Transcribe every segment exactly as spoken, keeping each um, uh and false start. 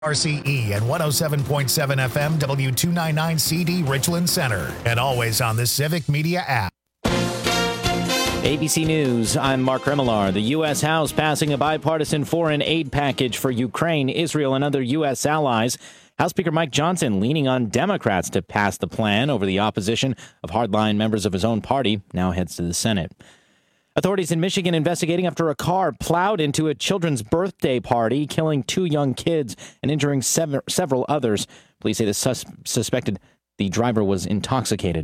R C E and one oh seven point seven F M W two ninety-nine C D Richland Center, and always on the Civic Media app. A B C News, I'm Mark Remillard. The U S. House passing a bipartisan foreign aid package for Ukraine, Israel, and other U S allies. House Speaker Mike Johnson leaning on Democrats to pass the plan over the opposition of hardline members of his own party, now heads to the Senate. Authorities in Michigan investigating after a car plowed into a children's birthday party, killing two young kids and injuring sever- several others. Police say the sus- suspected the driver was intoxicated.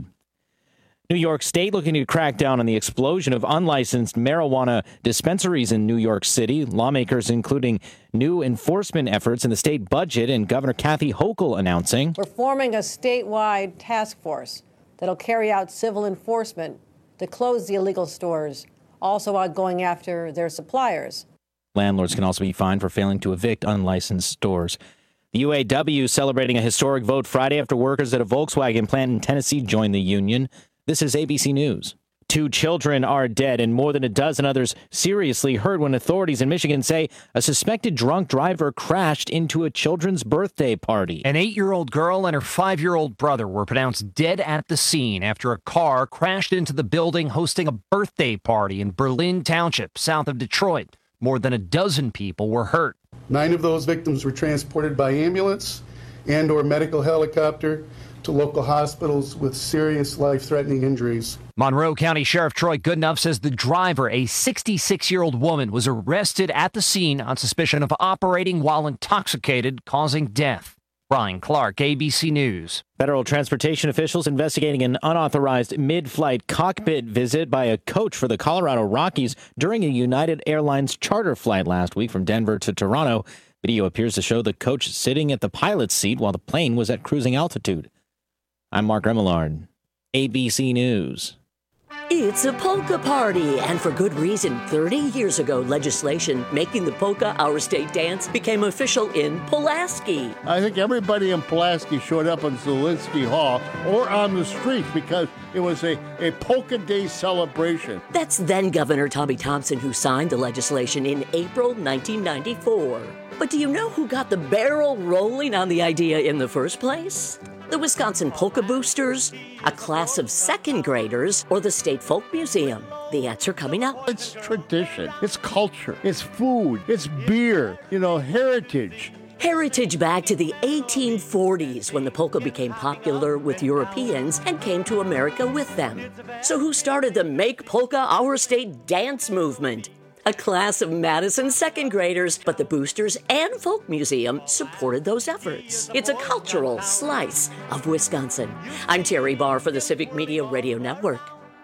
New York State looking to crack down on the explosion of unlicensed marijuana dispensaries in New York City. Lawmakers including new enforcement efforts in the state budget, and Governor Kathy Hochul announcing, "We're forming a statewide task force that'll carry out civil enforcement to close the illegal stores, also on going after their suppliers." Landlords can also be fined for failing to evict unlicensed stores. The U A W celebrating a historic vote Friday after workers at a Volkswagen plant in Tennessee joined the union. This is A B C News. Two children are dead and more than a dozen others seriously hurt when authorities in Michigan say a suspected drunk driver crashed into a children's birthday party. An eight-year-old girl and her five-year-old brother were pronounced dead at the scene after a car crashed into the building hosting a birthday party in Berlin Township, south of Detroit. More than a dozen people were hurt. Nine of those victims were transported by ambulance and or medical helicopter to local hospitals with serious life-threatening injuries. Monroe County Sheriff Troy Goodenough says the driver, a sixty-six-year-old woman, was arrested at the scene on suspicion of operating while intoxicated, causing death. Brian Clark, A B C News. Federal transportation officials investigating an unauthorized mid-flight cockpit visit by a coach for the Colorado Rockies during a United Airlines charter flight last week from Denver to Toronto. Video appears to show the coach sitting at the pilot's seat while the plane was at cruising altitude. I'm Mark Remillard, A B C News. It's a polka party, and for good reason. thirty years ago, legislation making the polka our state dance became official in Pulaski. I think everybody in Pulaski showed up in Zielinski Hall or on the streets because it was a, a polka day celebration. That's then Governor Tommy Thompson who signed the legislation in April nineteen ninety-four. But do you know who got the barrel rolling on the idea in the first place? The Wisconsin Polka Boosters, a class of second graders, or the State Folk Museum? The answer coming up. It's tradition, it's culture, it's food, it's beer, you know, heritage. Heritage back to the eighteen forties when the polka became popular with Europeans and came to America with them. So who started the Make Polka Our State dance movement? A class of Madison second graders, but the Boosters and Folk Museum supported those efforts. It's a cultural slice of Wisconsin. I'm Terry Barr for the Civic Media Radio Network.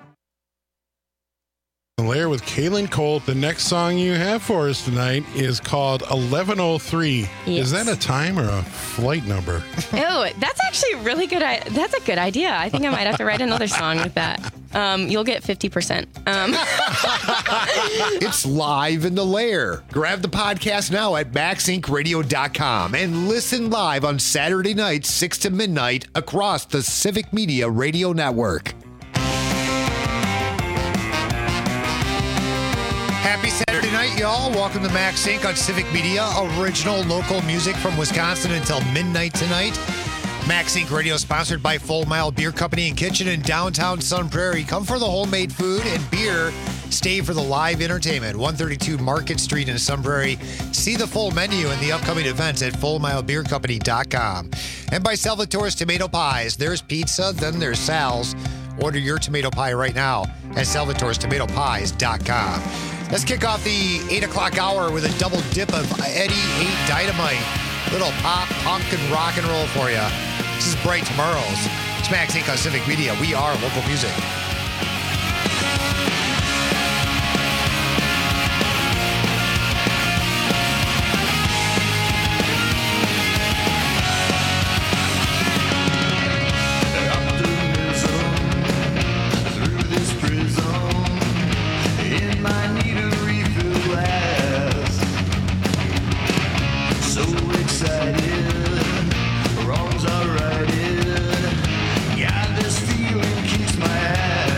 Lair with Kaylin Colt. The next song you have for us tonight is called eleven oh three. Yes. Is that a time or a flight number? Oh, that's actually really good. I- that's a good idea. I think I might have to write another song with that. Um, you'll get fifty percent. Um. It's live in the Lair. Grab the podcast now at max inc radio dot com and listen live on Saturday nights, six to midnight, across the Civic Media Radio Network. Happy Saturday night, y'all. Welcome to Max Incorporated on Civic Media. Original local music from Wisconsin until midnight tonight. Max Incorporated Radio sponsored by Full Mile Beer Company and Kitchen in downtown Sun Prairie. Come for the homemade food and beer. Stay for the live entertainment. one thirty-two Market Street in Sun Prairie. See the full menu and the upcoming events at full mile beer company dot com. And by Salvatore's Tomato Pies. There's pizza, then there's Sal's. Order your tomato pie right now at salvatores tomato pies dot com. Let's kick off the eight o'clock hour with a double dip of Eddie Hate Dynamite. Little pop, punk, and rock and roll for you. This is Bright Tomorrows. It's Max Incorporated on Civic Media. We are local music. Wrongs are righted. Yeah, this feeling keeps my ass.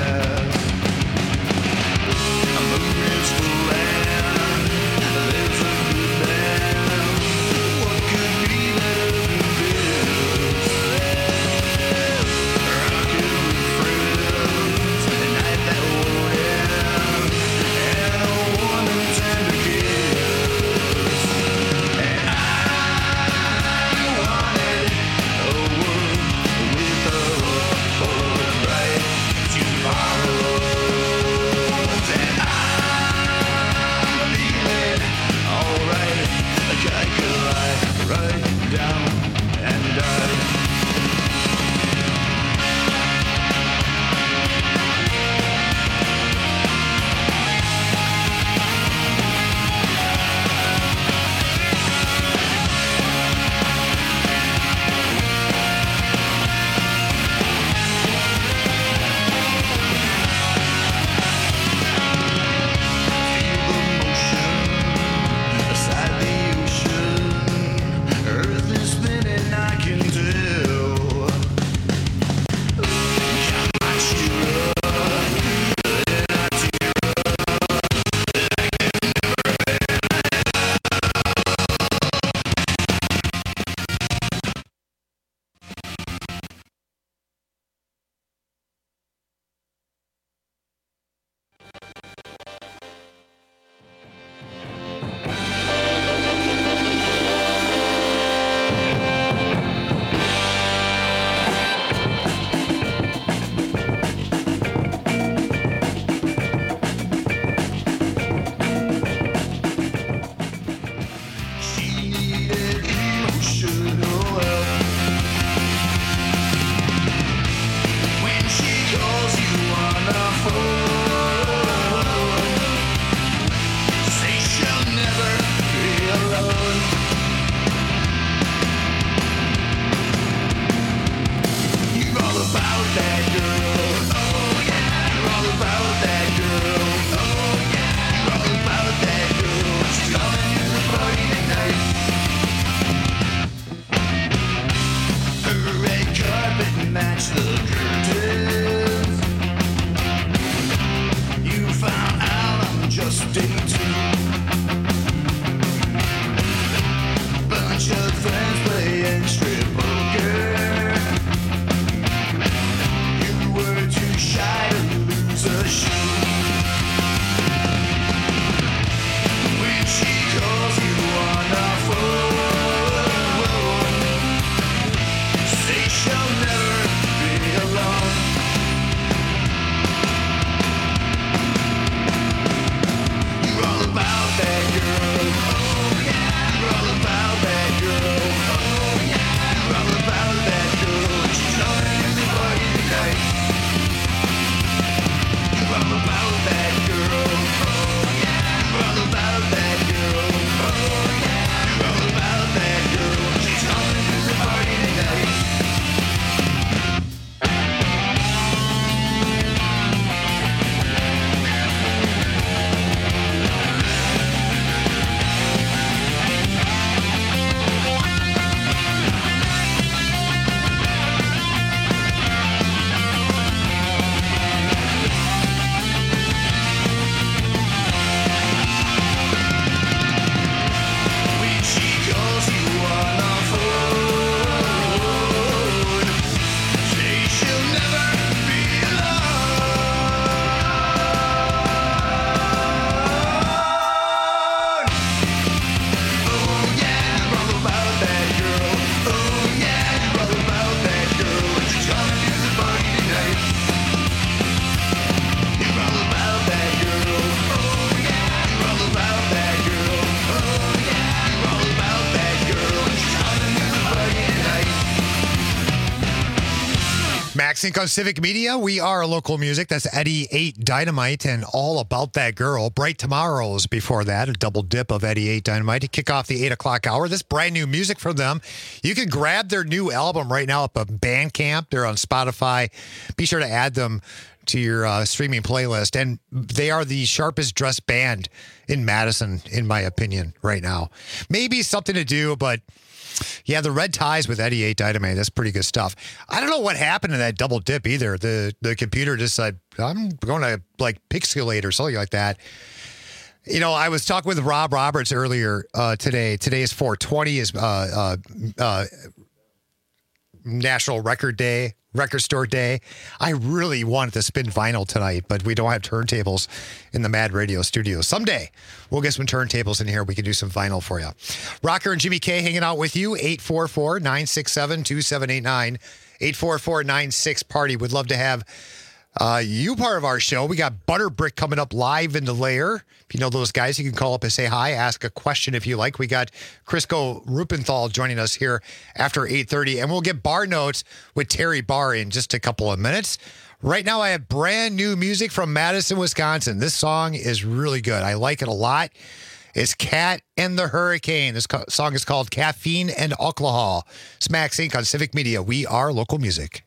MaxInc on Civic Media. We are local music. That's Eddie eight Dynamite and All About That Girl. Bright Tomorrows before that, a double dip of Eddie eight Dynamite to kick off the eight o'clock hour. This brand new music from them. You can grab their new album right now up at Bandcamp. They're on Spotify. Be sure to add them to your uh, streaming playlist. And they are the sharpest dressed band in Madison, in my opinion, right now. Maybe something to do, but yeah, the red ties with Eddie eight Dynamite, that's pretty good stuff. I don't know what happened in that double dip either. The the computer just said, I'm going to like pixelate or something like that. You know, I was talking with Rob Roberts earlier uh, today. Today is four twenty, is uh, uh, uh, National Record Day. Record Store Day. I really wanted to spin vinyl tonight, but we don't have turntables in the Mad Radio studio. Someday we'll get some turntables in here. We can do some vinyl for you. Rocker and Jimmy K hanging out with you. eight four four, nine six seven, two seven eight nine. eight four four, nine six, party. Would love to have uh, you part of our show. We got Butterbrick coming up live in the lair. If you know those guys, you can call up and say hi, ask a question if you like. We got Crisco Rupenthal joining us here after eight thirty, and we'll get bar notes with Terry Barr in just a couple of minutes. Right now, I have brand new music from Madison, Wisconsin. This song is really good. I like it a lot. It's Cat and the Hurricane. This co- song is called Caffeine and Alcohol. It's MaxInc on Civic Media. We are local music.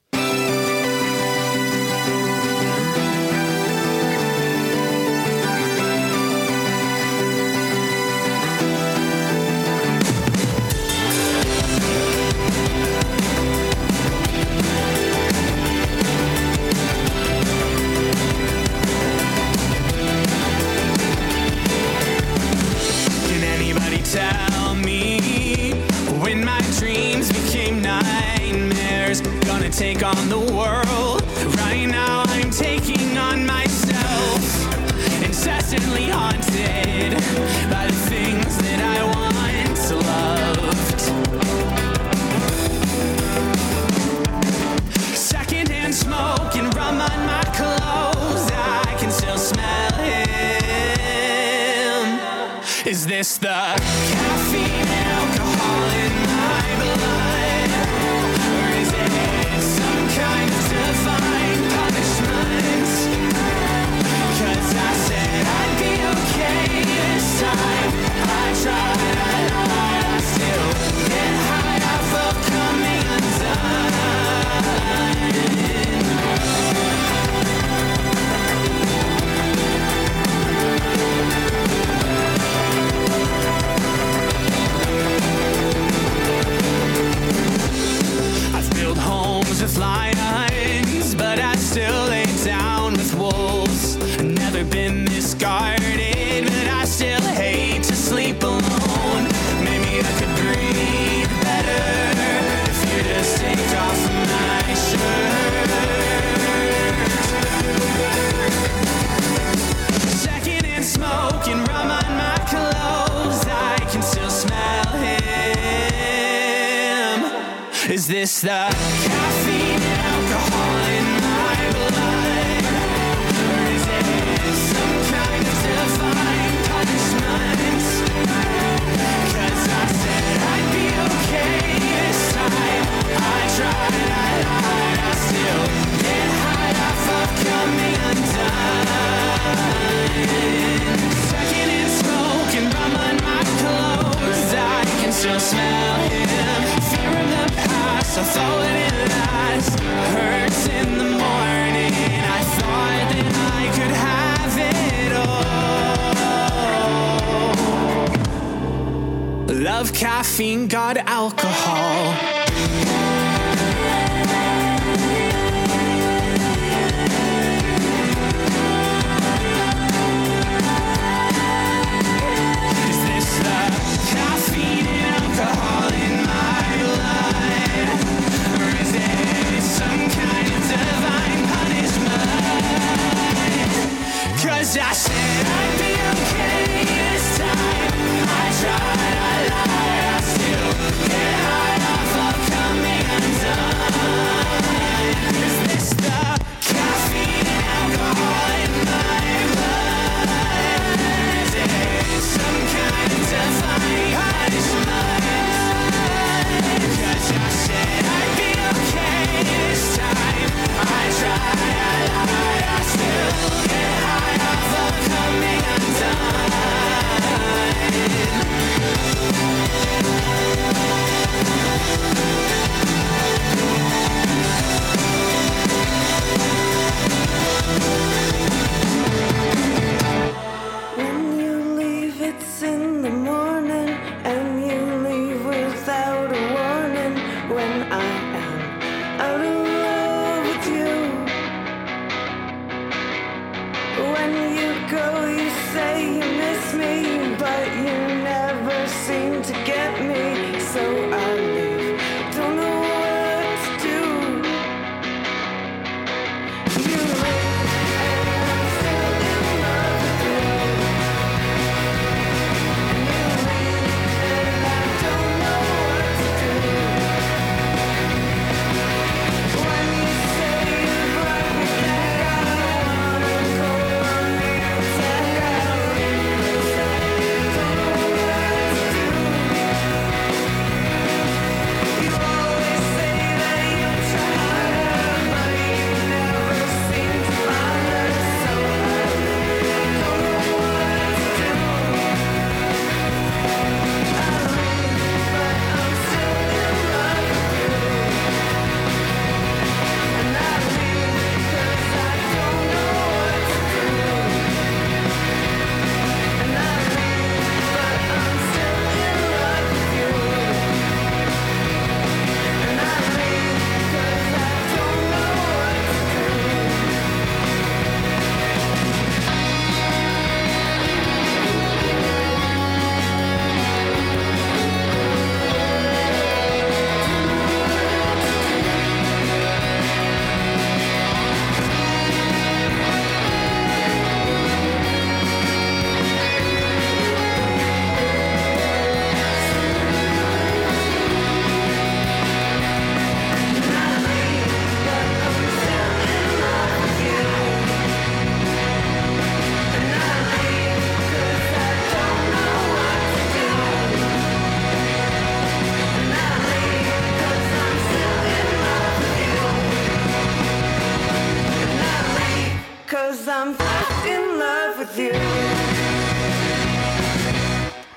Tell me when my dreams became nightmares, gonna take on the world. Right now I'm taking on myself, incessantly haunted by the things that I once loved. Secondhand smoke and rum on my clothes, I can still smell him. Is this the caffeine and alcohol in my blood? Or is it some kind of divine punishment? Cause I said I'd be okay this time. I tried, I lied, I still get high off of coming homes with lions, but I still lay down with wolves. Never been this guarded, but I still hate to sleep alone. Maybe I could breathe better if you just take off my shirt. Second and smoke and rum on my clothes, I can still smell him. Is this the caffeine and alcohol in my blood? Or is it some kind of divine punishment? Cause I said I'd be okay this time. I tried, I lied, I still get high off of coming undone. Second and smoke and rum on my clothes, I can still smell him. Fear of the past, I thought it last. Hurts in the morning, I thought that I could have it all. Love caffeine, got alcohol. Is this the caffeine and alcohol in my blood? Or is it some kind of divine punishment? Cause I said I'd be okay this time. I tried, I lied, I still get high off of coming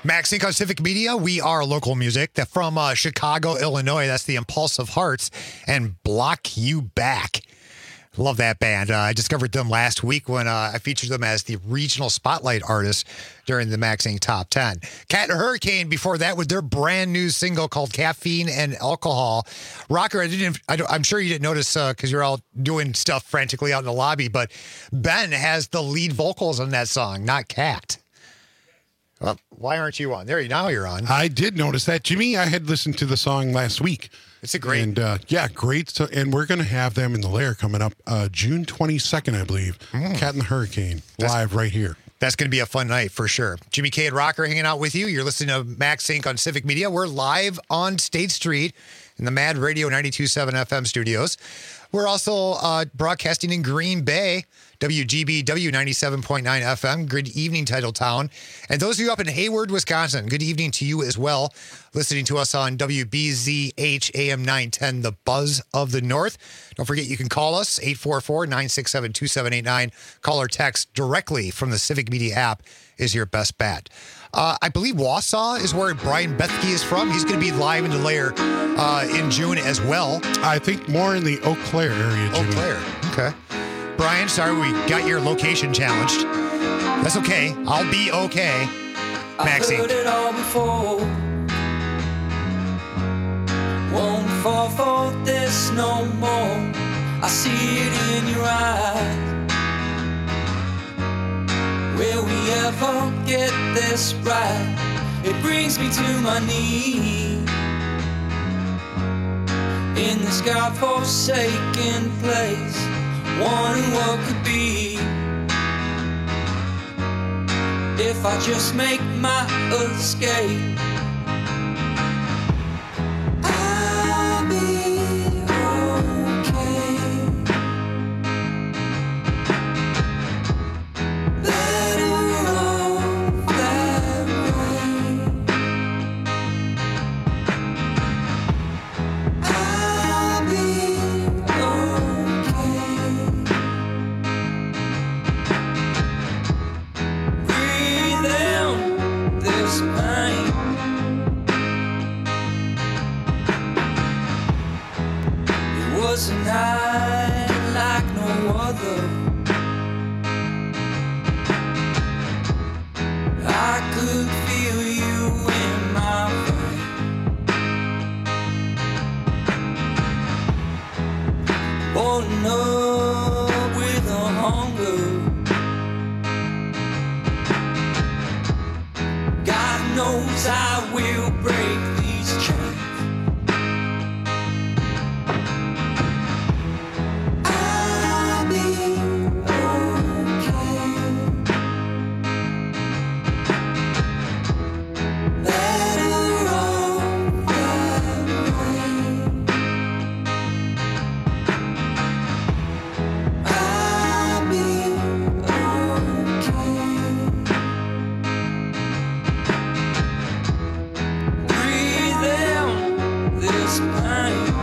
Max Inc. on Civic Media. We are local music. That from uh, Chicago, Illinois. That's the Impulsive Hearts and Block You Back. Love that band. Uh, I discovered them last week when uh, I featured them as the regional spotlight artist during the Max Inc. Top ten. Cat and Hurricane before that with their brand new single called Caffeine and Alcohol. Rocker, I didn't. I don't, I'm sure you didn't notice because uh, you're all doing stuff frantically out in the lobby, but Ben has the lead vocals on that song, not Cat. Well, why aren't you on? There, now you're on. I did notice that. Jimmy, I had listened to the song last week. It's a great. And uh, yeah, great. So, and we're going to have them in the Lair coming up uh, June twenty-second, I believe. Mm. Cat and the Hurricane, that's, live right here. That's going to be a fun night for sure. Jimmy K and Rocker hanging out with you. You're listening to Max Inc. on Civic Media. We're live on State Street in the Mad Radio ninety-two point seven F M studios. We're also uh, broadcasting in Green Bay, W G B W ninety-seven point nine F M. Good evening, Titletown. And those of you up in Hayward, Wisconsin, good evening to you as well. Listening to us on W B Z H A M nine ten, the Buzz of the North. Don't forget, you can call us, eight four four, nine six seven, two seven eight nine. Call or text directly from the Civic Media app is your best bet. Uh, I believe Wausau is where Brian Bethke is from. He's going to be live in the Lair uh, in June as well. I think more in the Eau Claire area, Jimmy. Eau Claire, okay. Brian, sorry we got your location challenged. That's okay. I'll be okay. Maxie. I've heard it all before. Won't fall for this no more. I see it in your eyes. Will we ever get this right? It brings me to my knees in this God-forsaken place, wondering what could be if I just make my escape. I'll be okay. Better off that way. I'll be okay. Breathe in this pain. It was a night like no other. I could feel you in my veins. Born up with a hunger. God knows I will break these chains. I'll be okay. Better off that way. I'll be okay. Breathe in this pain.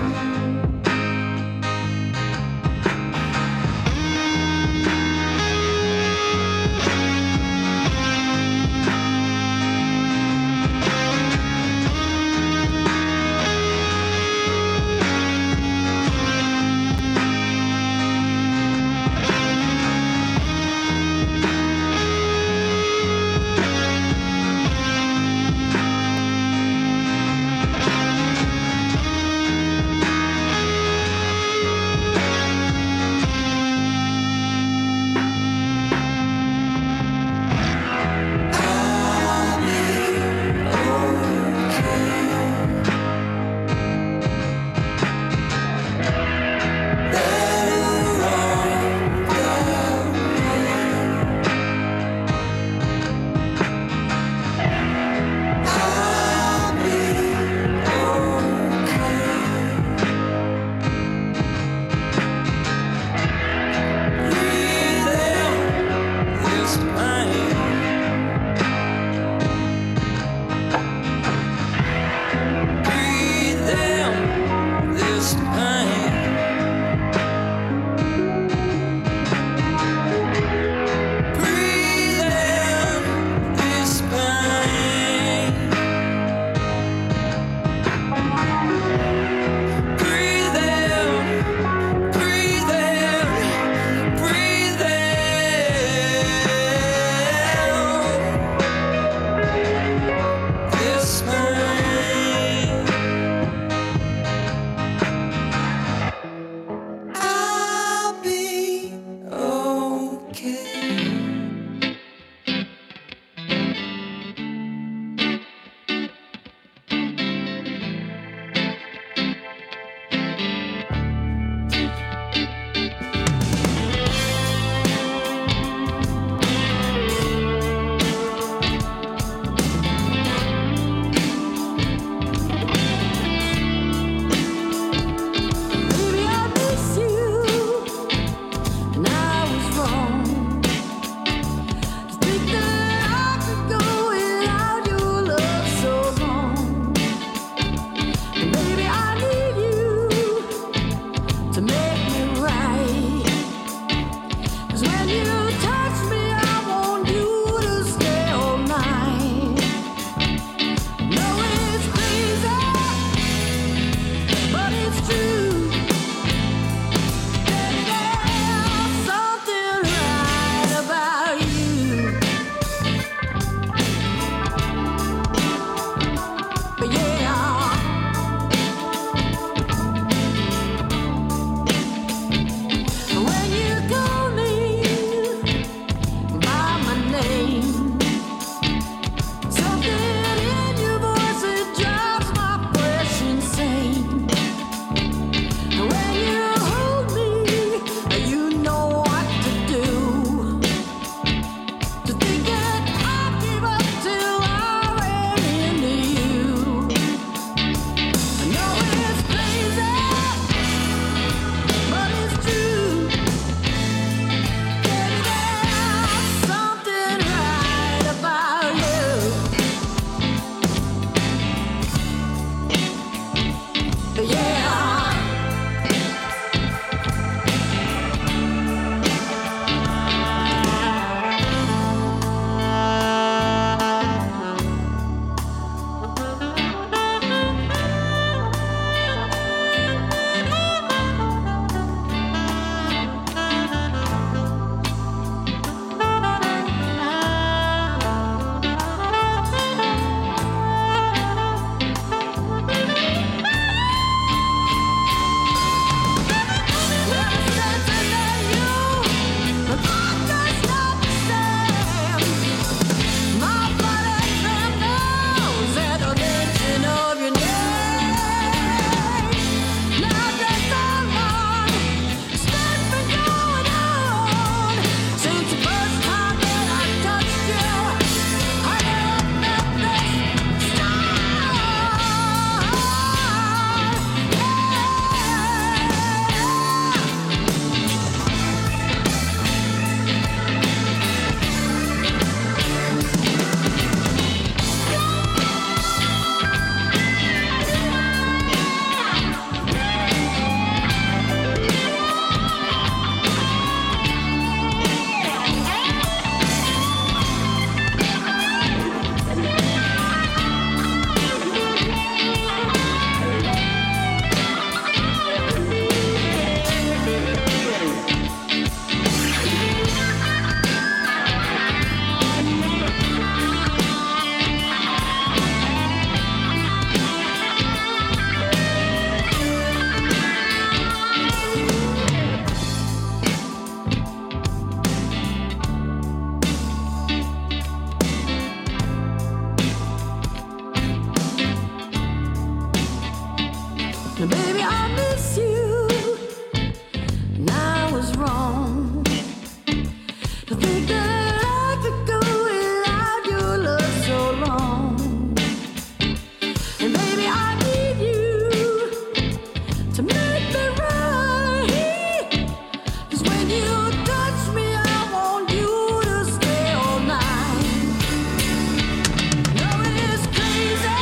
Now, baby, I miss you, and I was wrong to think that I could go without your love so long. And baby, I need you to make me right. 'Cause when you touch me, I want you to stay all night. No, it is crazy,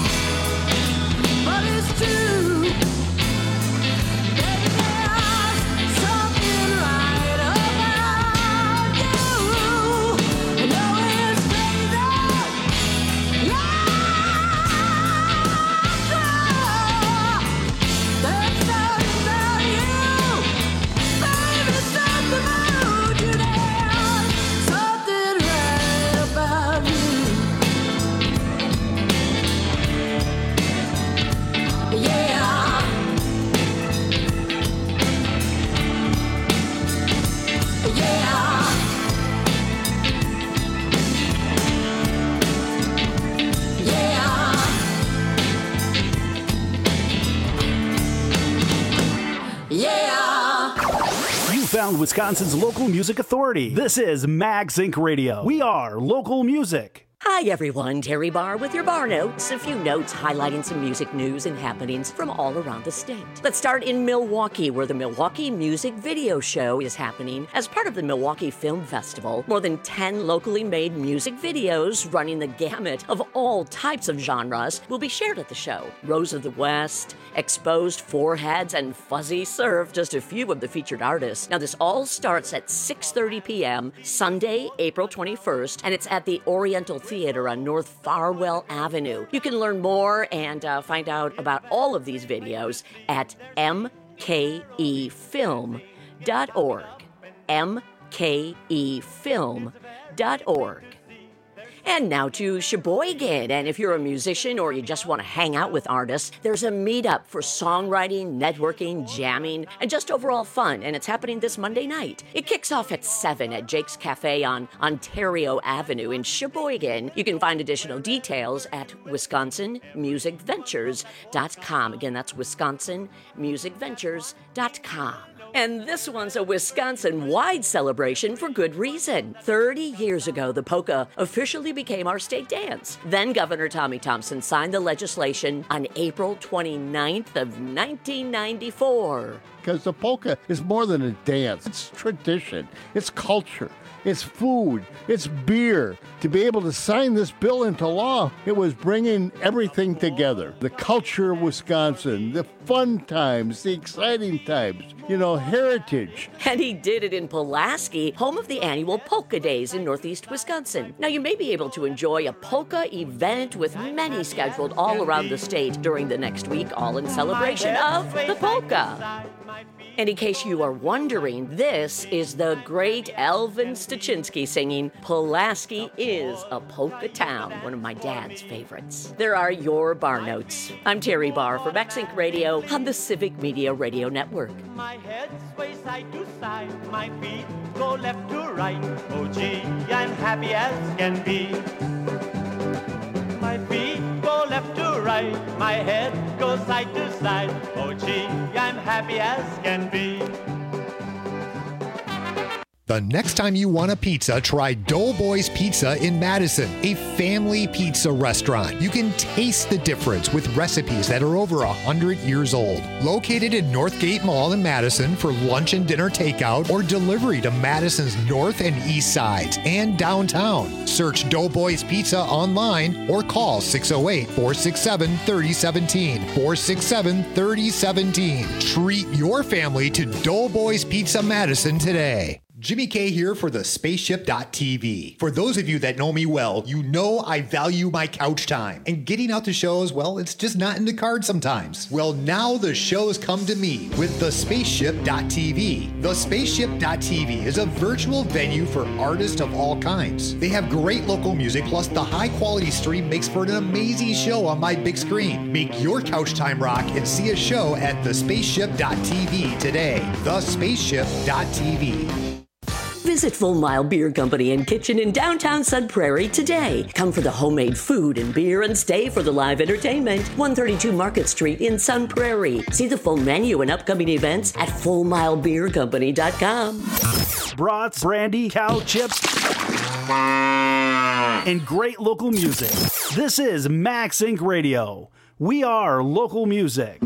but it's true. Baby, there's something right about you. I know it's crazy, yeah. There's something about you, baby, something about you. There's something right about you. Yeah. Yeah. Yeah. Yeah. You found Wisconsin's local music authority. This is MagSync Radio. We are local music. Hi everyone, Terry Barr with your Bar Notes. A few notes highlighting some music news and happenings from all around the state. Let's start in Milwaukee, where the Milwaukee Music Video Show is happening. As part of the Milwaukee Film Festival, more than ten locally made music videos running the gamut of all types of genres will be shared at the show. Rose of the West, Exposed Foreheads, and Fuzzy Surf, just a few of the featured artists. Now this all starts at six thirty p.m. Sunday, April twenty-first, and it's at the Oriental Theater on North Farwell Avenue. You can learn more and uh, find out about all of these videos at m k e film dot org. m k e film dot org. And now to Sheboygan. And if you're a musician or you just want to hang out with artists, there's a meetup for songwriting, networking, jamming, and just overall fun. And it's happening this Monday night. It kicks off at seven at Jake's Cafe on Ontario Avenue in Sheboygan. You can find additional details at wisconsin music ventures dot com. Again, that's wisconsin music ventures dot com. And this one's a Wisconsin-wide celebration for good reason. thirty years ago, the polka officially became our state dance. Then Governor Tommy Thompson signed the legislation on April twenty-ninth of nineteen ninety-four. Because the polka is more than a dance. It's tradition. It's culture. It's food. It's beer. To be able to sign this bill into law, it was bringing everything together. The culture of Wisconsin, the fun times, the exciting times, you know, heritage. And he did it in Pulaski, home of the annual Polka Days in Northeast Wisconsin. Now, you may be able to enjoy a polka event with many scheduled all around the state during the next week, all in celebration of the polka. And in case you are wondering, this is the great Elvin Stachinsky singing Pulaski is a Polka Town, one of my dad's favorites. There are your Bar Notes. I'm Terry Barr for MagSync Radio on the Civic Media Radio Network. My head sways side to side, my feet go left to right. Oh gee, I'm happy as can be. My feet go left to right, my head goes side to side. Oh gee, I'm happy as can be. The next time you want a pizza, try Doughboys Pizza in Madison, a family pizza restaurant. You can taste the difference with recipes that are over one hundred years old. Located in Northgate Mall in Madison for lunch and dinner takeout or delivery to Madison's north and east sides and downtown. Search Doughboys Pizza online or call six oh eight, four six seven, three oh one seven, four six seven, three oh one seven. Treat your family to Doughboys Pizza Madison today. Jimmy K here for the spaceship dot t v. For those of you that know me well, you know I value my couch time. And getting out to shows, well, it's just not in the cards sometimes. Well, now the shows come to me with the spaceship dot t v. The spaceship dot t v is a virtual venue for artists of all kinds. They have great local music, plus the high quality stream makes for an amazing show on my big screen. Make your couch time rock and see a show at the spaceship dot t v today. the spaceship dot t v. Visit Full Mile Beer Company and Kitchen in downtown Sun Prairie today. Come for the homemade food and beer and stay for the live entertainment. one thirty-two Market Street in Sun Prairie. See the full menu and upcoming events at full mile beer company dot com. Brats, brandy, cow chips, and great local music. This is Max Inc Radio. We are local music.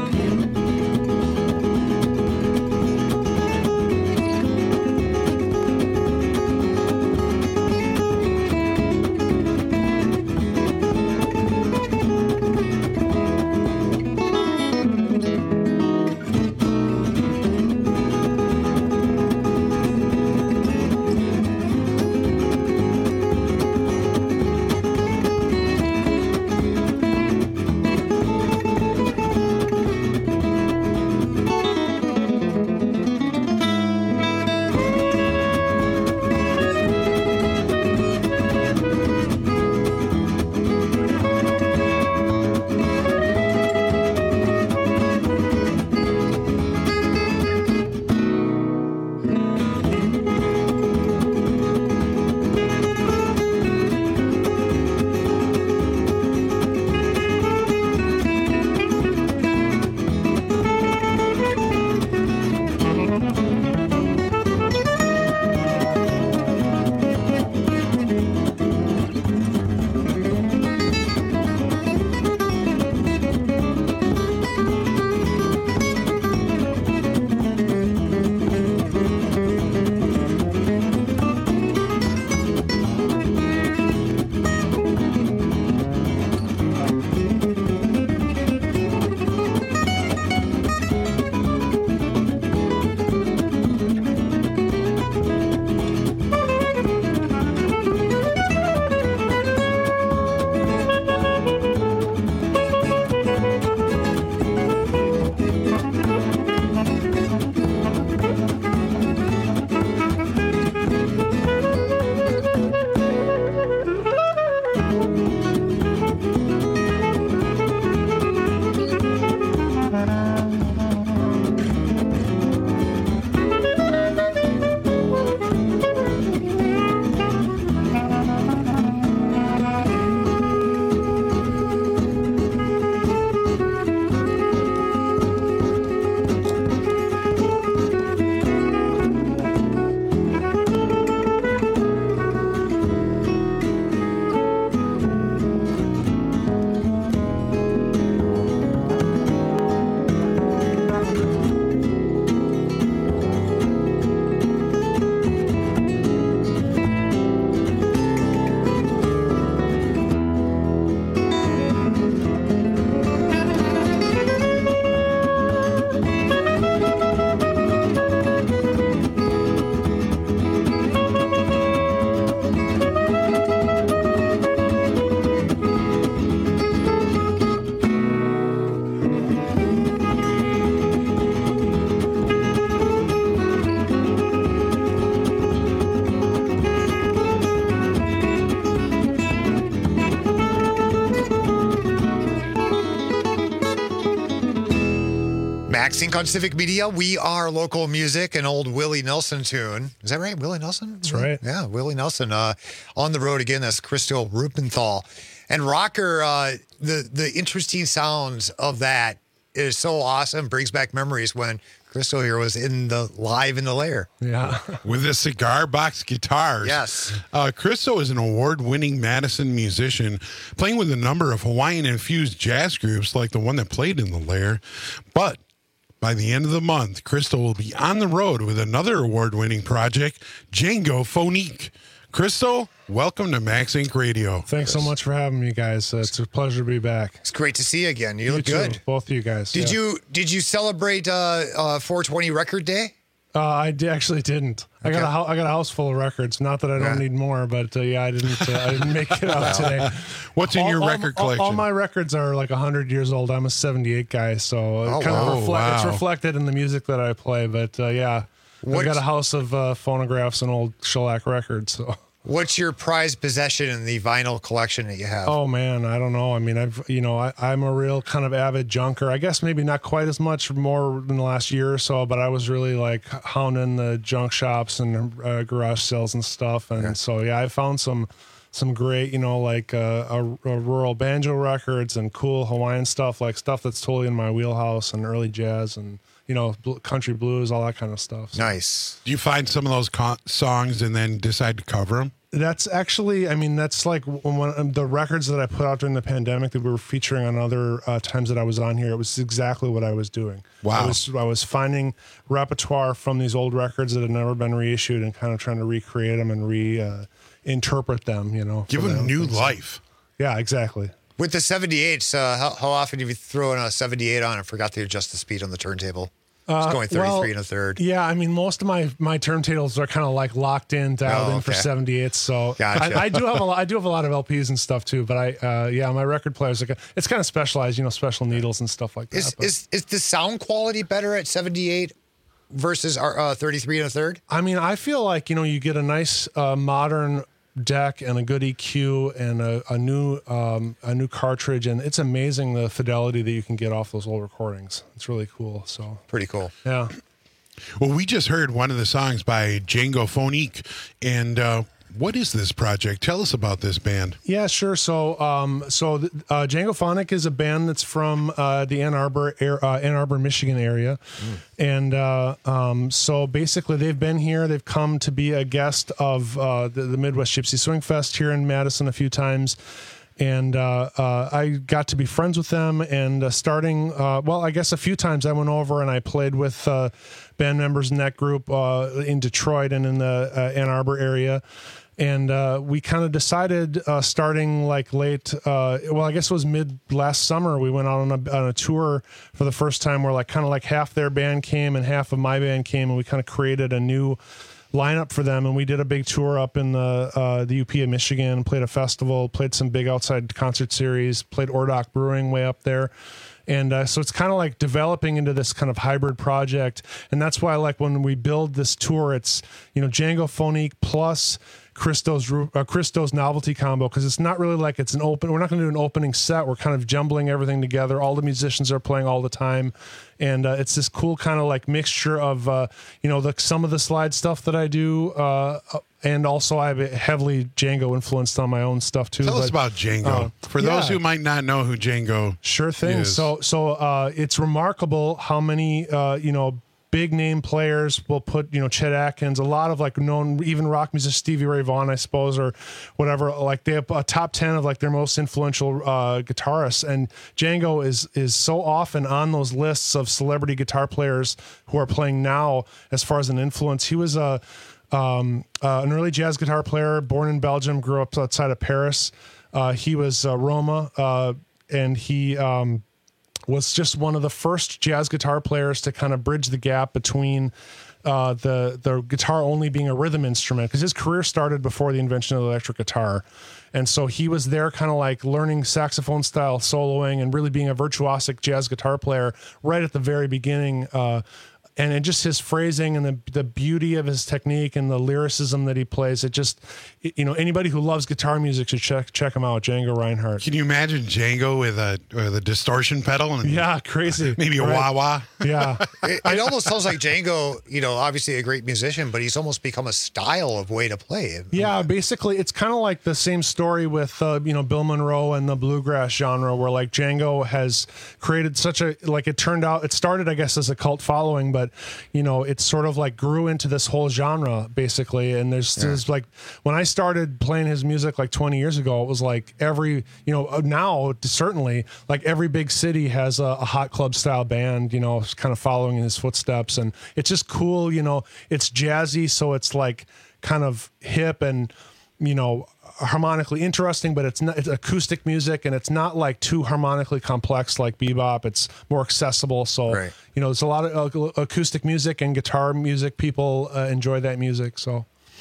Max Inc on Civic Media. We are local music, an old Willie Nelson tune. Is that right? Willie Nelson? That's right. Yeah, Willie Nelson. Uh, on the road again, that's Crystal Rupenthal. And Rocker, uh, the, the interesting sounds of that is so awesome. Brings back memories when Crystal here was in the live in the lair. Yeah. With the cigar box guitars. Yes. Uh, Crystal is an award-winning Madison musician, playing with a number of Hawaiian-infused jazz groups like the one that played in the lair. But by the end of the month, Crystal will be on the road with another award-winning project, Django Phonique. Crystal, welcome to Max Inc Radio. Thanks so much for having me, guys. Uh, it's a pleasure to be back. It's great to see you again. You, You look too, good. both of you guys. Did yeah. you did you celebrate uh, uh, four twenty Record Day? Uh, I d- actually didn't. I got a hou- I got a house full of records. Not that I don't Yeah. need more, but uh, yeah, I didn't. Uh, I didn't make it out today. What's in All- your all- record all- collection? All, my records are like one hundred years old. I'm a seventy-eight guy, so it Oh, kind wow. of reflect, it's Wow. reflected in the music that I play. But uh, yeah, What's- I've got a house of uh, phonographs and old shellac records. So What's your prized possession in the vinyl collection that you have? Oh man, I don't know. I mean, I've you know, I, I'm a real kind of avid junker. I guess maybe not quite as much more in the last year or so, but I was really like hounding the junk shops and uh, garage sales and stuff. And Yeah. so yeah, I found some some great, you know, like uh, a, a rural banjo records and cool Hawaiian stuff, like stuff that's totally in my wheelhouse, and early jazz and you know bl- country blues, all that kind of stuff. So. Nice. Do you find some of those co- songs and then decide to cover them? That's actually, I mean, that's like one of the records that I put out during the pandemic that we were featuring on other uh, times that I was on here. It was exactly what I was doing. Wow. I was, I was finding repertoire from these old records that had never been reissued and kind of trying to recreate them and re uh, interpret them, you know. Give for them them. new And so- life. Yeah, exactly. With the seventy-eights, uh, how, how often have you thrown a seventy-eight on and forgot to adjust the speed on the turntable? It's Uh, going thirty-three well, and a third. Yeah, I mean, most of my my turntables are kind of like locked in, dialed Oh, in for okay. seventy-eights. So Gotcha. I, I do have a lot, I do have a lot of L Ps and stuff too. But I, uh, yeah, my record players like it's kind of specialized, you know, special needles and stuff like that. Is, but- is is the sound quality better at seventy-eight versus our uh, thirty-three and a third? I mean, I feel like, you know, you get a nice uh, modern deck and a good E Q and a, a new um, a new cartridge, and it's amazing the fidelity that you can get off those old recordings. It's really cool. So Pretty cool. yeah. Well, we just heard one of the songs by Django Phonique. And uh, what is this project? Tell us about this band. Yeah, sure. So, um, so uh, Django Phonic is a band that's from uh, the Ann Arbor, air, uh, Ann Arbor, Michigan area, and uh, um, so basically they've been here. They've come to be a guest of uh, the, the Midwest Gypsy Swing Fest here in Madison a few times. And uh, uh, I got to be friends with them. And uh, starting, uh, well, I guess a few times I went over and I played with uh, band members in that group uh, in Detroit and in the uh, Ann Arbor area. And uh, we kind of decided uh, starting like late, uh, well, I guess it was mid last summer, we went out on a, on a tour for the first time where like kind of like half their band came and half of my band came, and we kind of created a new lineup for them. And we did a big tour up in the uh, the U P of Michigan, played a festival, played some big outside concert series, played Ordock Brewing way up there. And uh, so it's kind of like developing into this kind of hybrid project. And that's why, like, when we build this tour, it's, you know, Django Phonique plus Christo's uh, Christo's novelty combo, because it's not really like it's an open, we're not going to do an opening set. We're kind of jumbling everything together. All the musicians are playing all the time. And uh, it's this cool kind of like mixture of, uh, you know, the, some of the slide stuff that I do. Uh, and also I have it heavily Django influenced on my own stuff too. Tell us but, about Django. uh, For those yeah. who might not know who Django Sure thing. is. So, so uh, it's remarkable how many, uh, you know, big name players will put, you know, Chet Atkins, a lot of like known, even rock musicians, Stevie Ray Vaughan, I suppose, or whatever. Like they have a top ten of like their most influential uh, guitarists, and Django is is so often on those lists of celebrity guitar players who are playing now. As far as an influence, he was a um, uh, an early jazz guitar player, born in Belgium, grew up outside of Paris. Uh, he was uh, Roma, uh, and he. Um, was just one of the first jazz guitar players to kind of bridge the gap between uh, the the guitar only being a rhythm instrument, because his career started before the invention of the electric guitar. And so he was there kind of like learning saxophone style soloing and really being a virtuosic jazz guitar player right at the very beginning. Uh, and it just his phrasing and the the beauty of his technique and the lyricism that he plays, it just, you know, anybody who loves guitar music should check check him out, Django Reinhardt. Can you imagine Django with a with a distortion pedal and Yeah, crazy. maybe a Right. wah wah? Yeah. It, it almost sounds like Django, you know, obviously a great musician, but he's almost become a style of way to play. Yeah, basically, it's kind of like the same story with uh, you know, Bill Monroe and the bluegrass genre, where like Django has created such a, like, it turned out, it started I guess as a cult following, but you know, it sort of like grew into this whole genre basically. And there's, Yeah. there's like, when I started playing his music like twenty years ago, it was like every, you know, now certainly like every big city has a, a hot club style band, you know, kind of following in his footsteps, and it's just cool. You know, it's jazzy, so it's like kind of hip and, you know, harmonically interesting, but it's not, it's acoustic music, and it's not like too harmonically complex like bebop. It's more accessible. So, Right. you know, there's a lot of uh, acoustic music and guitar music. People uh, enjoy that music. So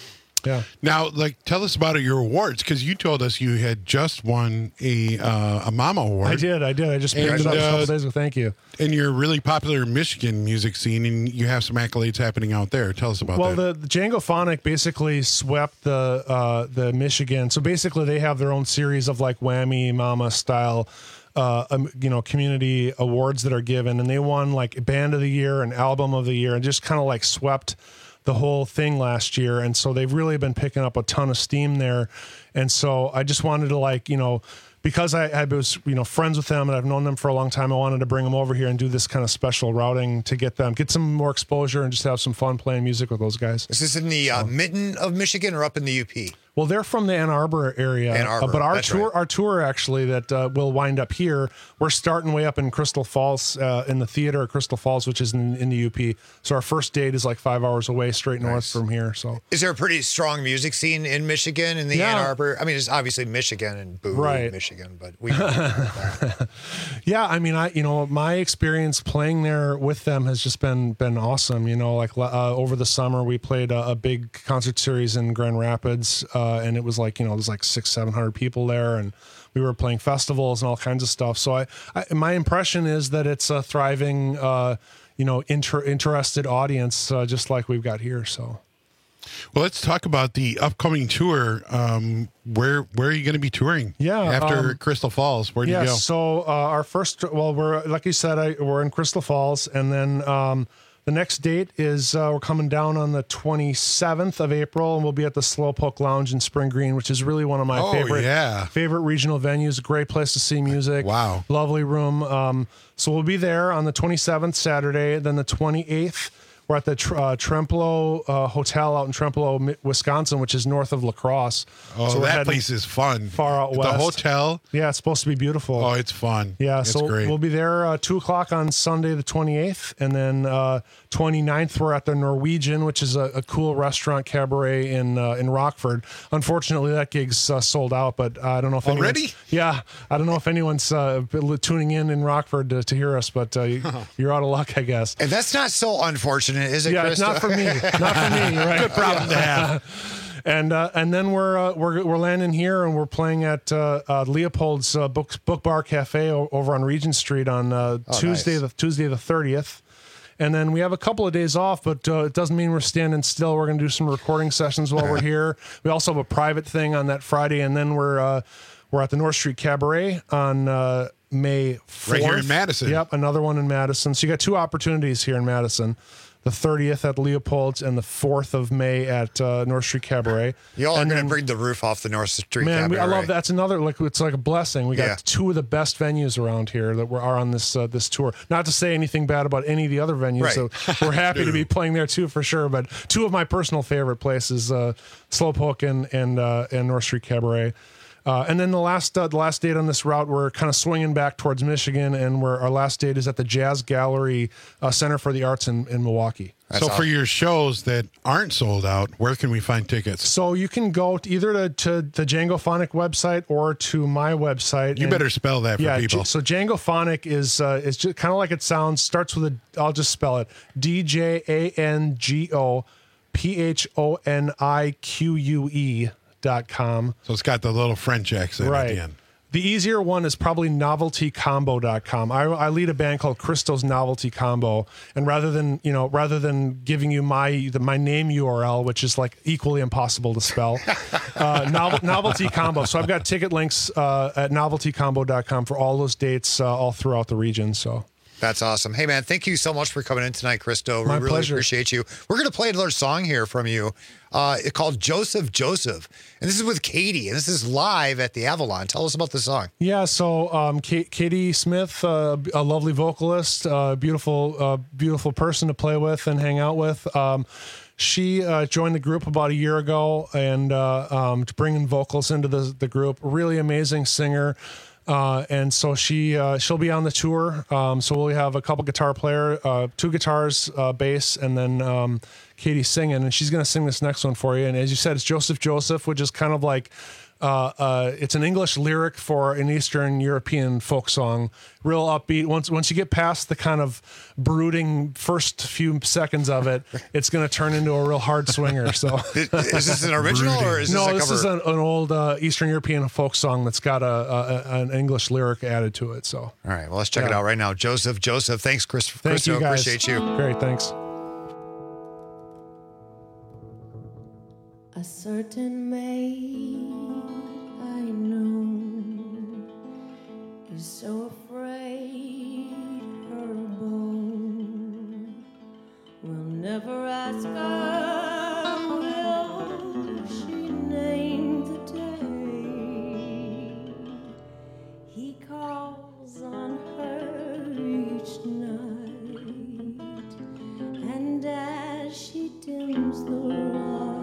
Yeah. Now, like, tell us about your awards, because you told us you had just won a uh, a Mama Award. I did. I did. I just picked And, it up a couple uh, days ago. Thank you. And you're really popular in Michigan music scene, and you have some accolades happening out there. Tell us about Well, that. the, the Django Phonic basically swept the uh, the Michigan. So basically, they have their own series of like Whammy Mama style, uh, um, you know, community awards that are given, and they won like Band of the Year and Album of the Year, and just kind of like swept the whole thing last year. And so they've really been picking up a ton of steam there. And so I just wanted to like, you know, because I, I was, you know, friends with them and I've known them for a long time, I wanted to bring them over here and do this kind of special routing to get them, get some more exposure and just have some fun playing music with those guys. Is this in the uh, mitten of Michigan or up in the U P? Well, they're from the Ann Arbor area, Ann Arbor, uh, but our that's tour, right. our tour actually that uh, will wind up here. We're starting way up in Crystal Falls, uh, in the theater at Crystal Falls, which is in, in the U P. So our first date is like five hours away, straight north Nice. from here. So Is there a pretty strong music scene in Michigan, in the Yeah. Ann Arbor? I mean, it's obviously Michigan and boo, Right. Michigan, but we. yeah, I mean, I you know my experience playing there with them has just been been awesome. You know, like uh, over the summer we played a, a big concert series in Grand Rapids, uh, and it was like you know there's like six seven hundred people there, and we were playing festivals and all kinds of stuff. So I, I my impression is that it's a thriving, uh, you know, inter- interested audience, uh, just like we've got here. So. Well, let's talk about the upcoming tour. Um, where where are you going to be touring? Yeah, after um, Crystal Falls, where do yeah, you go? So uh, our first, well, we're like you said, I, we're in Crystal Falls, and then um, the next date is uh, we're coming down on the twenty-seventh of April, and we'll be at the Slowpoke Lounge in Spring Green, which is really one of my Oh, favorite yeah. favorite regional venues. A great place to see music. Wow, lovely room. Um, so we'll be there on the twenty-seventh, Saturday. Then the twenty-eighth. We're at the uh, Tremplo uh, Hotel out in Tremplo, Mi- Wisconsin, which is north of La Crosse. Oh, so we're that heading place is fun. Far out The west. hotel. Yeah, it's supposed to be beautiful. Oh, it's fun. Yeah, it's so great. we'll be there uh, two o'clock on Sunday the twenty-eighth, and then uh, twenty-ninth we're at the Norwegian, which is a, a cool restaurant cabaret in uh, in Rockford. Unfortunately, that gig's uh, sold out, but I don't know if Already? anyone's- Yeah, I don't know if anyone's uh, been tuning in in Rockford to, to hear us, but uh, you, you're out of luck, I guess. And that's not so unfortunate, is it, Yeah, Krista? it's not for me. Not for me. Right? Good problem to have. And uh, and then we're uh, we're we're landing here, and we're playing at uh, uh, Leopold's uh, Book Book Bar Cafe o- over on Regent Street on uh, Oh, Tuesday nice. the Tuesday the thirtieth. And then we have a couple of days off, but uh, it doesn't mean we're standing still. We're going to do some recording sessions while we're here. We also have a private thing on that Friday, and then we're uh, we're at the North Street Cabaret on uh, May fourth. Right here in Madison. Yep, another one in Madison. So you got two opportunities here in Madison. The thirtieth at Leopold's and the fourth of May at uh, North Street Cabaret. Y'all are And going to then- bring the roof off the North Street Man, we, I Cabaret. love that. That's another like it's like a blessing. We got Yeah. two of the best venues around here that were, are on this uh, this tour. Not to say anything bad about any of the other venues. Right. So we're happy to be playing there too for sure. But two of my personal favorite places, uh, Slowpoke and and uh, and North Street Cabaret. Uh, and then the last uh, the last date on this route, we're kind of swinging back towards Michigan, and we're, our last date is at the Jazz Gallery uh, Center for the Arts in, in Milwaukee. so for your shows that aren't sold out, where can we find tickets? So you can go to either to, to the Django Phonic website or to my website. You And- better spell that for yeah, people. J- so Django Phonic is uh, is just kind of like it sounds. Starts with a. I'll just spell it: D J A N G O P H O N I Q U E dot com. So it's got the little French accent Right. at the end. The easier one is probably novelty combo dot com. I, I lead a band called Christo's Novelty Combo, and rather than you know rather than giving you my the, my name U R L, which is like equally impossible to spell, uh, novel, Novelty Combo. So I've got ticket links uh, at novelty combo dot com for all those dates uh, all throughout the region. So. That's awesome. Hey, man, thank you so much for coming in tonight, Christo. We My really pleasure. appreciate you. We're going to play another song here from you uh, called Joseph Joseph. And this is with Katie, and this is live at the Avalon. Tell us about the song. Yeah, so um, Kate, Katie Smith, uh, a lovely vocalist, uh, beautiful, uh, beautiful person to play with and hang out with. Um, she uh, joined the group about a year ago, and uh, um, to bring in vocals into the the group. Really amazing singer. Uh, and so she uh, she'll be on the tour. Um, so we'll have a couple guitar player, uh, two guitars, uh, bass, and then um, Katie singing. And she's going to sing this next one for you. And as you said, it's Joseph Joseph, which is kind of like Uh, uh, it's an English lyric for an Eastern European folk song. Real upbeat. Once once you get past the kind of brooding first few seconds of it, it's going to turn into a real hard swinger. So, is this an original or is this no? a This cover? is an, an old uh, Eastern European folk song that's got a, a an English lyric added to it. So, all right, well, let's check it Yeah. out right now. Joseph, Joseph, thanks, Chris. Thank Christo, you guys. appreciate you. Great, thanks. A certain maid I know is so afraid her bone will never ask her will she name the day he calls on her each night, and as she dims the light,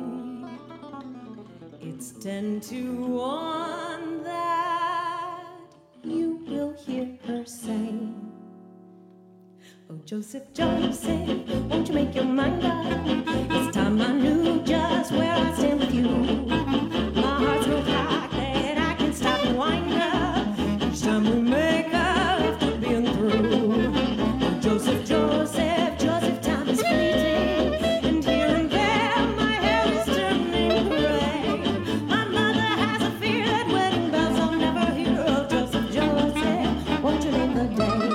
it's ten to one that you will hear her say, "Oh, Joseph, Joseph, won't you make your mind up? It's time I knew just where I stand with you. My heart's no clock that I can stop and wind up. Each time we make up after being through. Oh, Joseph, Joseph, Joseph, time is fleeting, and here and there my hair is turning gray. My mother has a fear that wedding bells I'll never hear. Oh, Joseph, Joseph, won't you name the day?"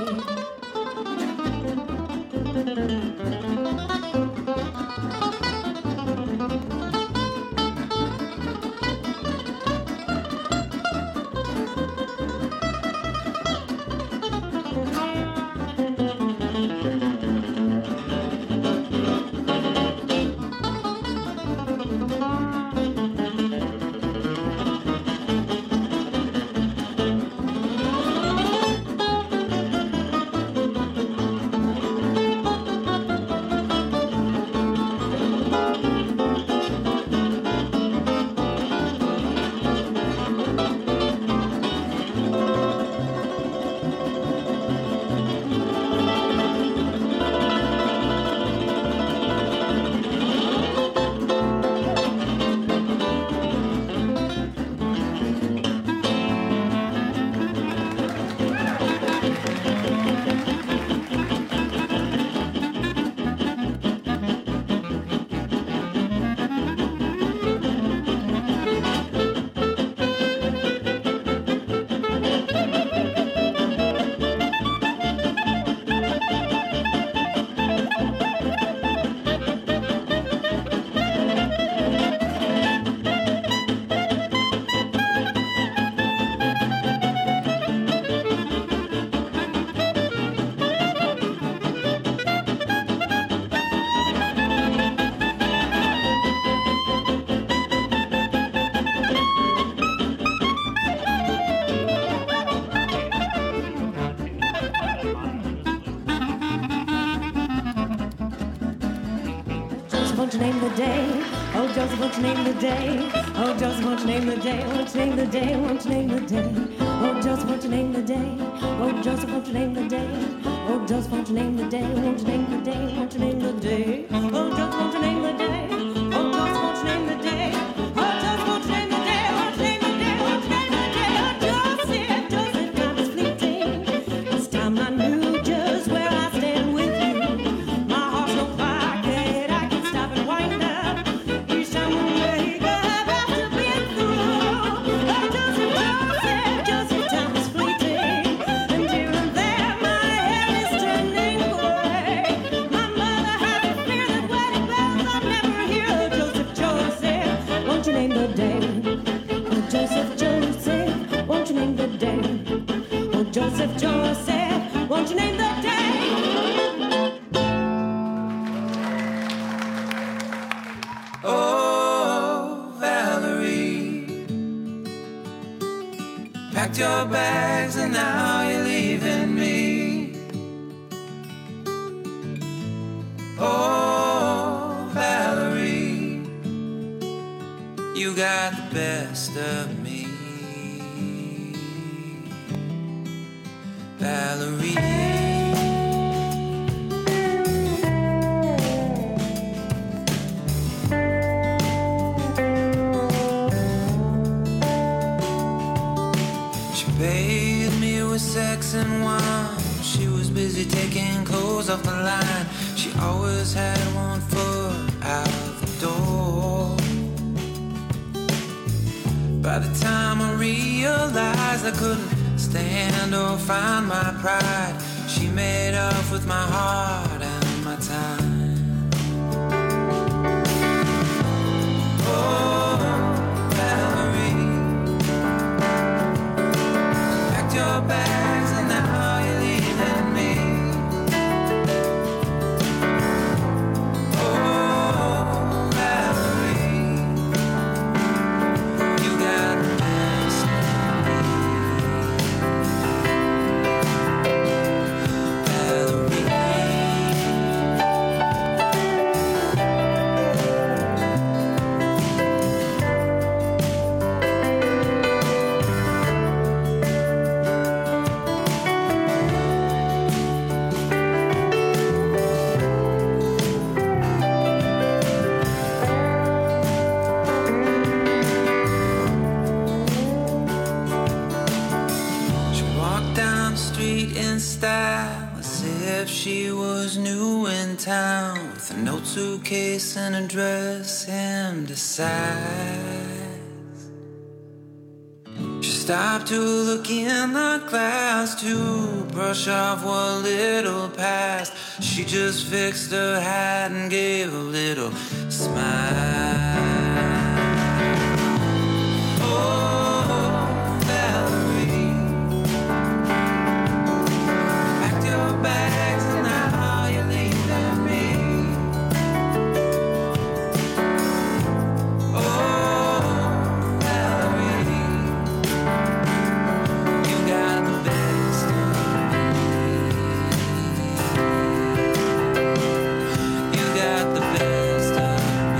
Joseph, won't you name the day? Oh, Joseph, won't you name the day? Oh, Joseph, won't you name the day? Won't you name the day? Won't you name the day? Oh, Joseph, won't you name the day? Oh, Joseph, won't you name the day? Oh, Joseph, won't you name the day? Won't you name the day? Won't you name the day? Oh, Joseph, won't you name the day? Oh, Joseph, won't you name the day? Oh, Joseph, won't you name the day? Won't you name the day? Won't you name the day? Oh, Joseph, Joseph, time is fleeting. This time I knew just where I stand with you. My heart's no clock that I can stop and wind up. Each time we wake up after being through. Oh, Joseph, Joseph, Joseph, time is fleeting, and here and there my hair is turning gray. My mother has a fear that wedding bells I'll never hear. Oh, Joseph, Joseph, won't you name the day? Oh, Joseph, Joseph, won't you name the day? Oh, Joseph, Joseph, won't you name the day? Oh, Valerie, packed your bags and now you're leaving me. Oh, Valerie, you got the best of me. Valerie. of the line. She always had one foot out the door. By the time I realized I couldn't stand or find my pride, she made off with my heart and my time. Oh, Valerie, packed your bags and now you're leaving me. Oh, Valerie, you got the best of me. She walked down the street in style as if she was new in town, with a note suitcase and a dress hemmed to size. She stopped to look in the glass to brush off what little passed. She just fixed her hat and gave a little smile. Oh, Valerie, packed your bags and now you're leaving me. Oh, Valerie, you got the best of me. You got the best of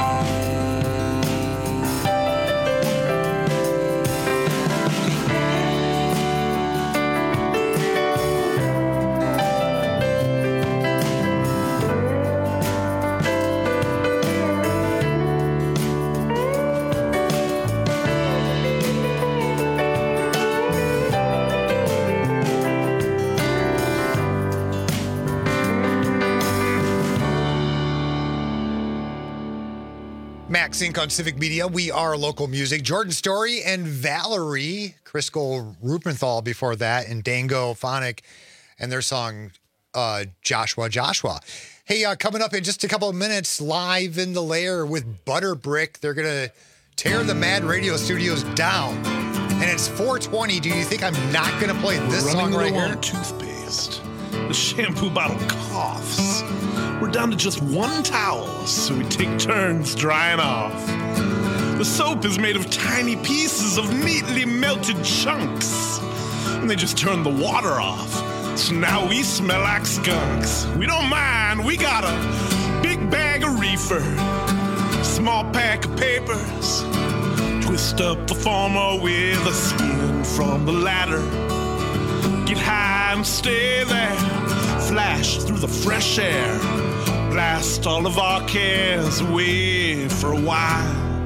Max Inc on Civic Media. We are local music. Jordan Story and Valerie, Crisco Rupenthal before that, and Dango Phonic and their song uh, Joshua Joshua. Hey, uh, coming up in just a couple of minutes, live in the lair with Butterbrick. They're going to tear the Mad Radio Studios down. And it's four twenty. Do you think I'm not going to play this We're song running right low here? on toothpaste. The shampoo bottle coughs. We're down to just one towel, so we take turns drying off. The soap is made of tiny pieces of neatly melted chunks, and they just turn the water off. So now we smell like skunks. We don't mind. We got a big bag of reefer, small pack of papers. Twist up the former with a skin from the ladder. Get high and stay there. Flash through the fresh air. Blast all of our cares away for a while.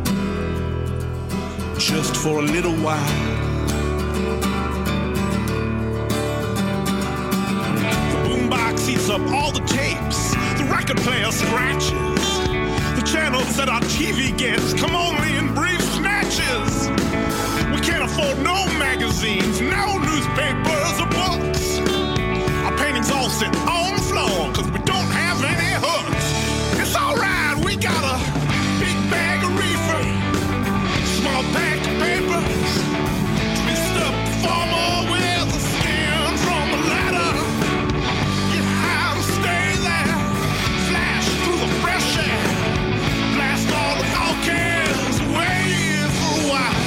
Just for a little while. The boombox eats up all the tapes. The record player scratches. The channels that our T V gets come only in brief snatches. We can't afford no magazines, no newspapers or books. Our paintings all sit on the floor, cause we don't have any hooks. It's alright, we got a big bag of reefer, small pack of papers. Twist up the former with the skin from the ladder. Get high and stay there. Flash through the fresh air. Blast all the all cares away for a while.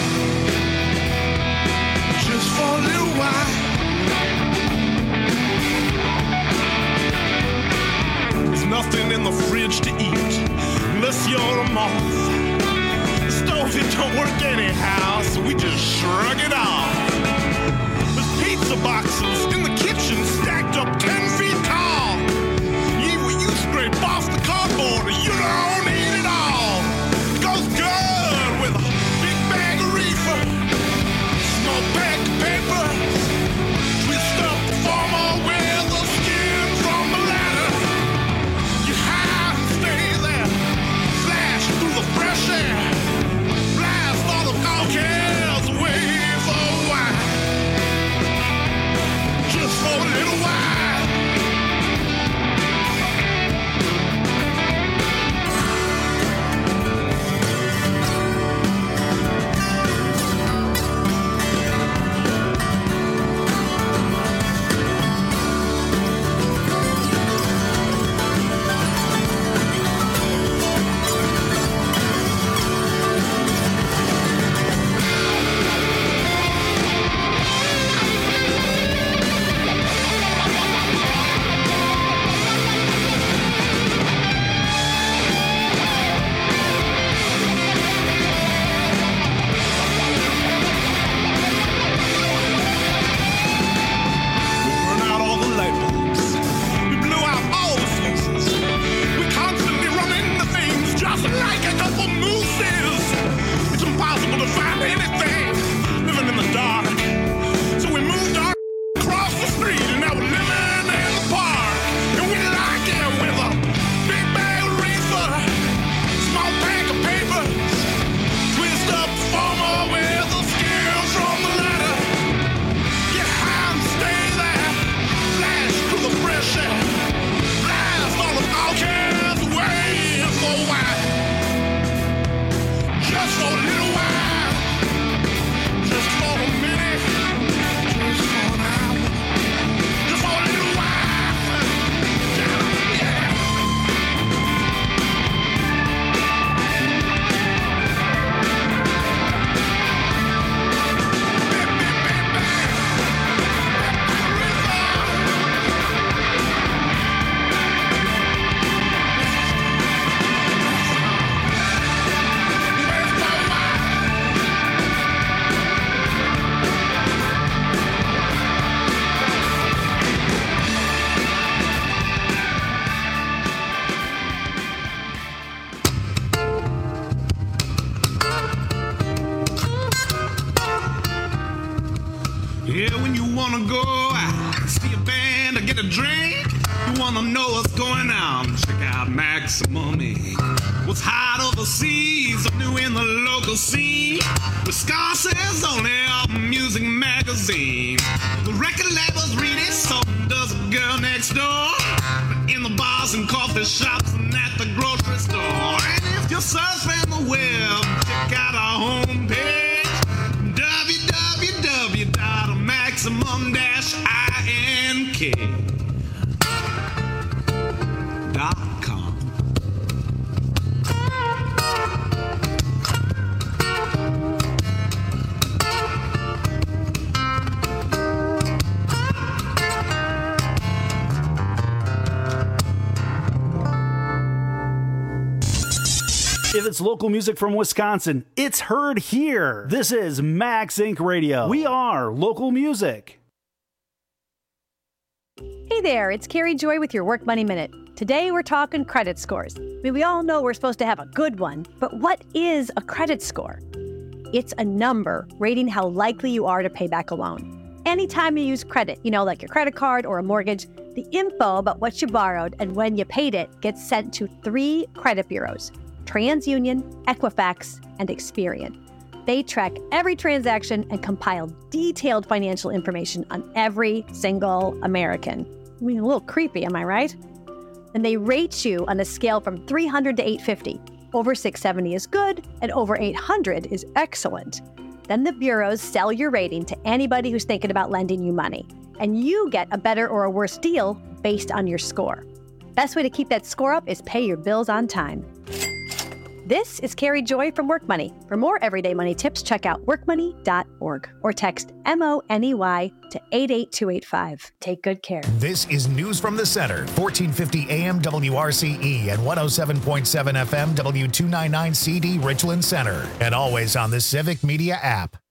Just for a little while. There's nothing in the fridge to eat unless you're a moth. The stove, it don't work anyhow, so we just shrug it off. There's pizza boxes in the kitchen stacked up ten feet tall. Yeah, well, you scrape off the cardboard, you don't eat it all. It goes good with a big bag of reefer, small pack of papers. Twist up the former with the skin from the ladder. wanna go out, see a band or get a drink? You wanna know what's going on? Check out Maximum E. What's hot overseas or new in the local scene? Wisconsin's only album music magazine. The record labels read it, so does a girl next door. In the bars and coffee shops and at the grocery store. And if you're surfing the web, check out our homepage, w w w dot maximum dash ink dot com. If it's local music from Wisconsin, it's heard here. This is Max Inc Radio. We are local music. Hey there, it's Carrie Joy with your Work Money Minute. Today we're talking credit scores. I mean, we all know we're supposed to have a good one, but what is a credit score? It's a number rating how likely you are to pay back a loan. Anytime you use credit, you know, like your credit card or a mortgage, the info about what you borrowed and when you paid it gets sent to three credit bureaus: TransUnion, Equifax, and Experian. They track every transaction and compile detailed financial information on every single American. I mean, a little creepy, am I right? And they rate you on a scale from three hundred to eight fifty. Over six seventy is good, and over eight hundred is excellent. Then the bureaus sell your rating to anybody who's thinking about lending you money, and you get a better or a worse deal based on your score. Best way to keep that score up is pay your bills on time. This is Carrie Joy from Work Money. For more everyday money tips, check out work money dot org or text M O N E Y to eight eight two eight five. Take good care. This is News from the Center, fourteen fifty A M W R C E and one oh seven point seven F M W two ninety-nine C D Richland Center, and always on the Civic Media app.